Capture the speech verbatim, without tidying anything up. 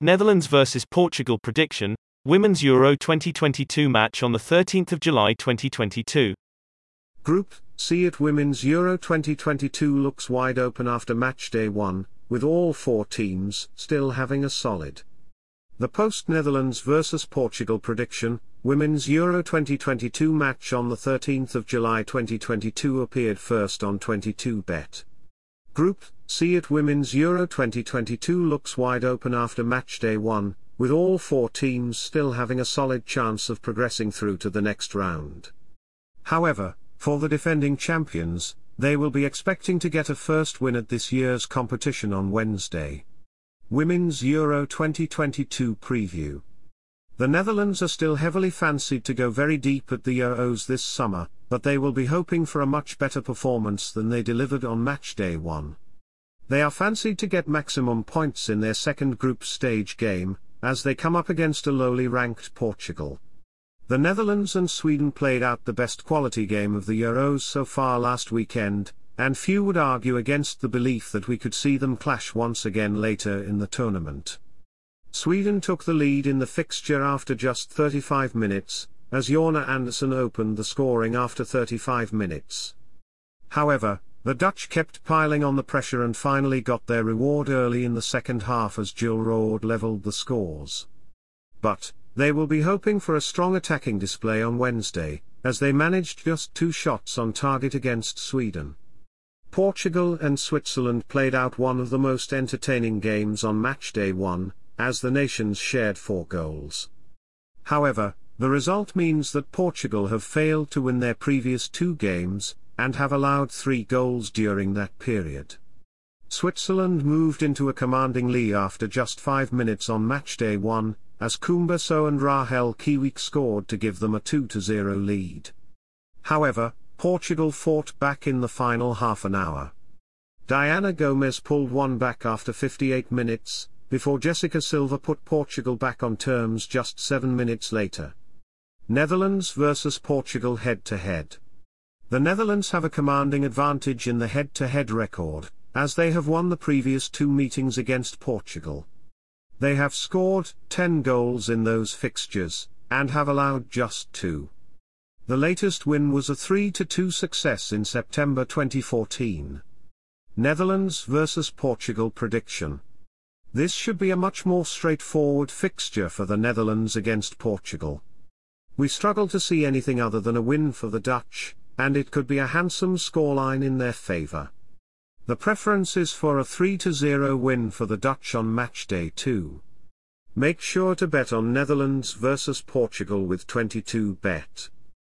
Netherlands versus Portugal prediction, Women's Euro twenty twenty-two match on the thirteenth of July twenty twenty-two. Group C at Women's Euro twenty twenty-two looks wide open after match day one, with all four teams still having a solid. The post-Netherlands versus Portugal prediction, Women's Euro twenty twenty-two match on the thirteenth of July twenty twenty-two appeared first on twenty-two bet. Group C at Women's Euro twenty twenty-two looks wide open after match day one, with all four teams still having a solid chance of progressing through to the next round. However, for the defending champions, they will be expecting to get a first win at this year's competition on Wednesday. Women's Euro twenty twenty-two preview. The Netherlands are still heavily fancied to go very deep at the Euros this summer, but they will be hoping for a much better performance than they delivered on match day one. They are fancied to get maximum points in their second group stage game, as they come up against a lowly ranked Portugal. The Netherlands and Sweden played out the best quality game of the Euros so far last weekend, and few would argue against the belief that we could see them clash once again later in the tournament. Sweden took the lead in the fixture after just thirty-five minutes, as Jorna Andersson opened the scoring after thirty-five minutes. However, the Dutch kept piling on the pressure and finally got their reward early in the second half as Jill Roord levelled the scores. But they will be hoping for a strong attacking display on Wednesday, as they managed just two shots on target against Sweden. Portugal and Switzerland played out one of the most entertaining games on match day one, as the nations shared four goals. However, the result means that Portugal have failed to win their previous two games, and have allowed three goals during that period. Switzerland moved into a commanding lead after just five minutes on match day one, as Kumba So and Rahel Kiewicz scored to give them a two to zero lead. However, Portugal fought back in the final half an hour. Diana Gomez pulled one back after fifty-eight minutes, before Jessica Silva put Portugal back on terms just seven minutes later. Netherlands versus Portugal head-to-head. The Netherlands have a commanding advantage in the head-to-head record, as they have won the previous two meetings against Portugal. They have scored ten goals in those fixtures, and have allowed just two. The latest win was a three to two success in September twenty fourteen. Netherlands versus Portugal prediction. This should be a much more straightforward fixture for the Netherlands against Portugal. We struggle to see anything other than a win for the Dutch, and it could be a handsome scoreline in their favour. The preference is for a three to zero win for the Dutch on match day two. Make sure to bet on Netherlands versus Portugal with twenty-two bet.